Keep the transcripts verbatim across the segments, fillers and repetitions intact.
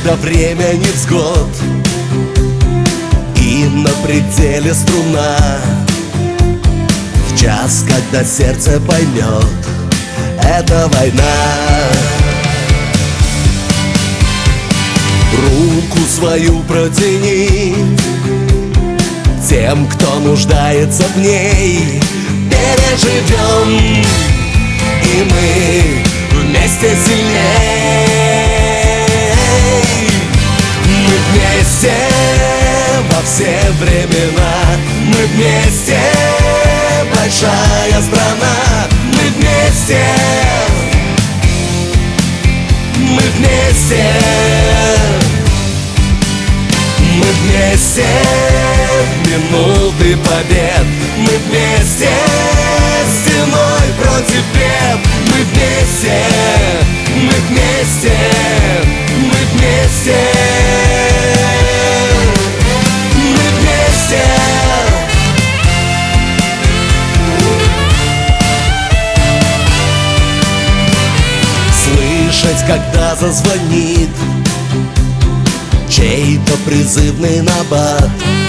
когда время невзгод и на пределе струна, в час, когда сердце поймет, это война. Руку свою протяни тем, кто нуждается в ней. Переживем, и мы вместе сильней. Мы вместе во все времена. Мы вместе большая страна. Мы вместе. Мы вместе. Мы вместе в минуты побед. Мы вместе стеной против бед. Мы вместе, мы вместе, мы вместе. Мы вместе. Слышать, когда зазвонит чей-то призывный набат,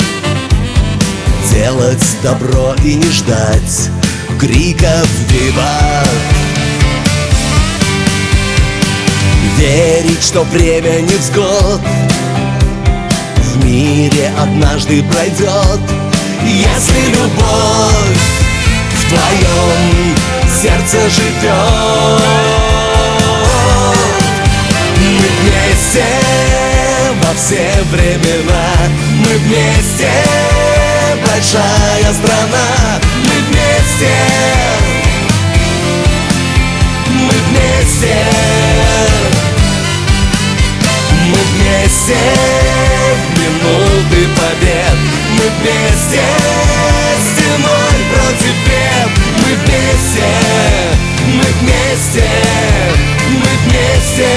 делать добро и не ждать криков «Виват!». Верить, что время невзгод в мире однажды пройдет, если любовь в твоем сердце живет. Мы вместе во все времена. Мы вместе большая страна. Мы вместе. Мы вместе. Мы вместе в минуты побед. Мы вместе стеной против бед. Мы вместе. Мы вместе. Мы вместе.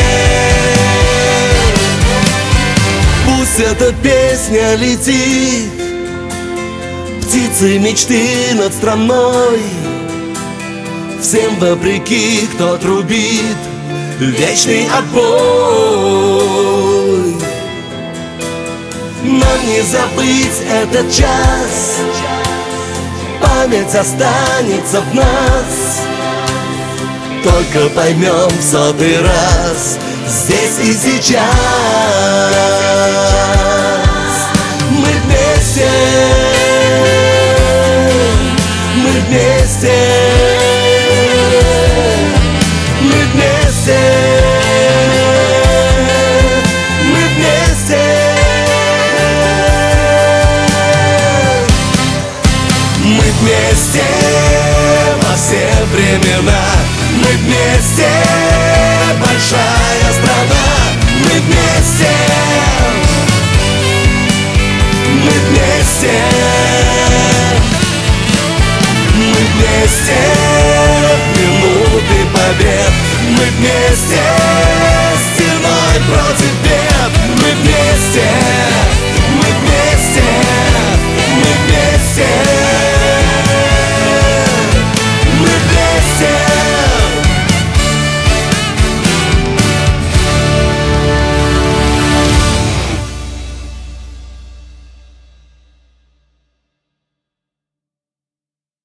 Пусть эта песня летит, птицы мечты над страной. Всем вопреки, кто трубит вечный отбой. Нам не забыть этот час, память останется в нас. Только поймем в сотый раз, здесь и сейчас. Мы вместе. Мы вместе. Мы вместе. Мы вместе. Мы вместе во все времена. Мы вместе большая страна. Мы вместе. Мы вместе. Мы вместе в минуты побед. Мы вместе стеной против